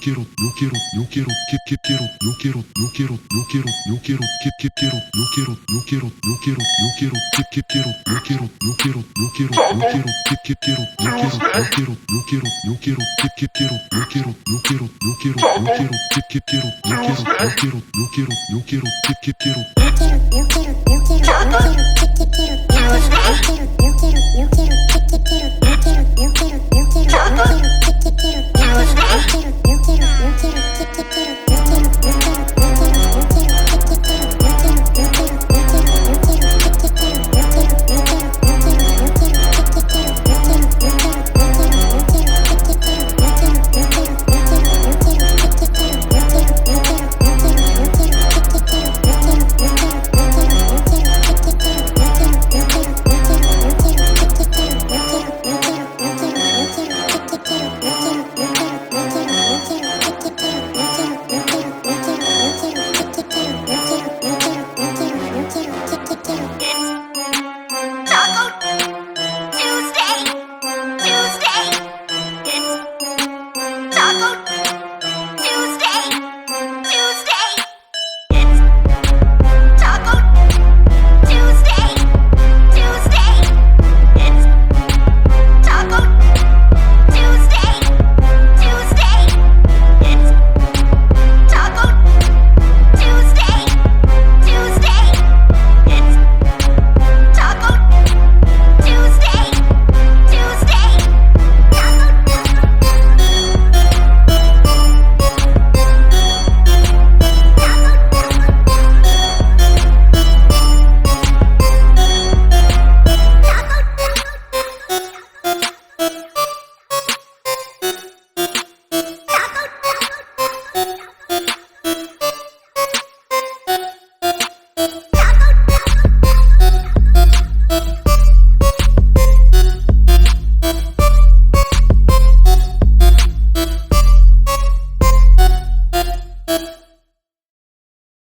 quiero, yo quiero, yo quiero, que quiero, yo quiero, yo quiero, yo quiero, yo quiero, que quiero, yo quiero, yo quiero, yo quiero, yo quiero, que quiero, yo quiero, yo quiero, yo quiero, yo quiero, que quiero, yo quiero, yo quiero, yo quiero, yo quiero, que quiero, yo quiero, yo quiero, yo quiero, yo quiero, que quiero, yo quiero, yo quiero, yo quiero, yo quiero, que quiero, yo quiero, yo quiero, yo quiero, yo quiero, que quiero, yo quiero, yo quiero, yo quiero, que quiero, yo quiero, yo quiero, yo quiero, yo quiero, que quiero, yo quiero, yo quiero, yo quiero, yo quiero,